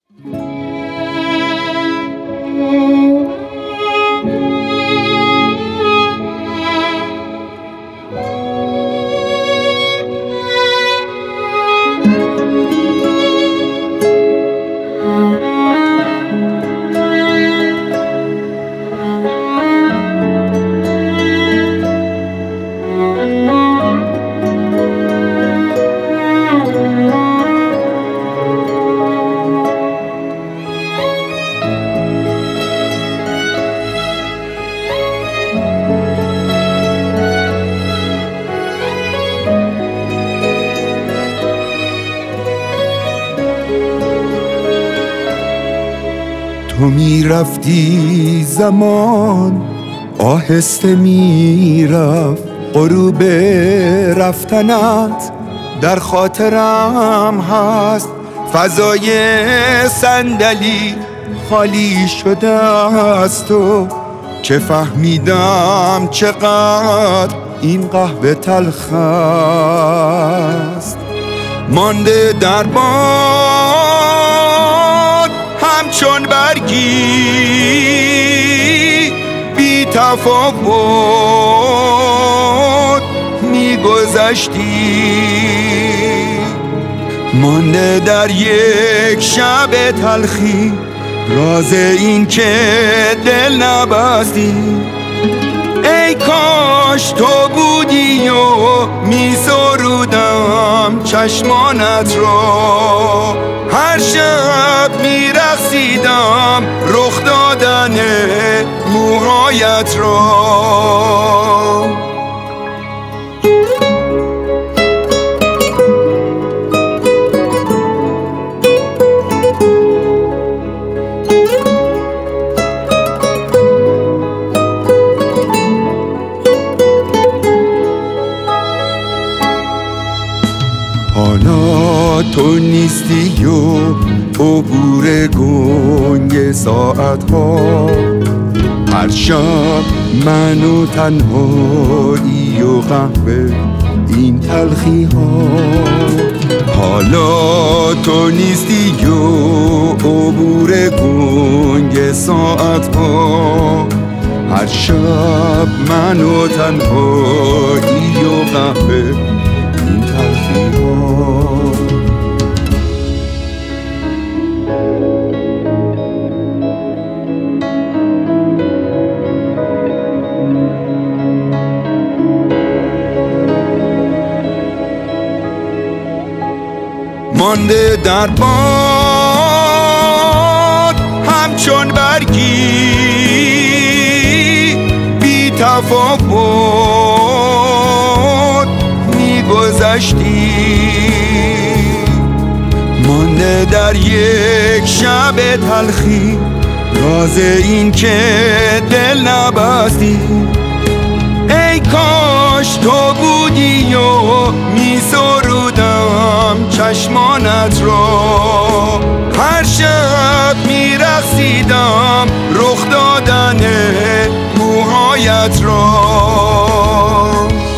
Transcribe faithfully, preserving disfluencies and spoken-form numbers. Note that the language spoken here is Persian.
تو میرفتی زمان آهسته میرفت، غروب رفتنت در خاطرم هست. فضای صندلی خالی شده از تو، که فهمیدم چقدر این قهوه تلخ است. مانده در باد همچون برگی بی تفاوت میگذشتی، مانده در یک شب تلخی راز این که دل نبستی. ای کاش تو بودی و می سرودم چشمانت را، هر شب می رقصیدم رخ دادن موهایت را. حالا تو نیستی و عبور گنگ ساعت ها، هر شب من و تنهایی و قهوه این تلخی ها. حالا تو نیستی و عبور گنگ ساعت ها، هر شب من و تنهایی و قهوه این تلخی ها. مانده در باد همچون برگی بی تفاوت میگذشتی، مانده در یک شب تلخی راز این که دل نبستی. ای کاش تو بودی و می سرودم چشمانت را، هر شب می رقصیدم رخ دادن موهایت را.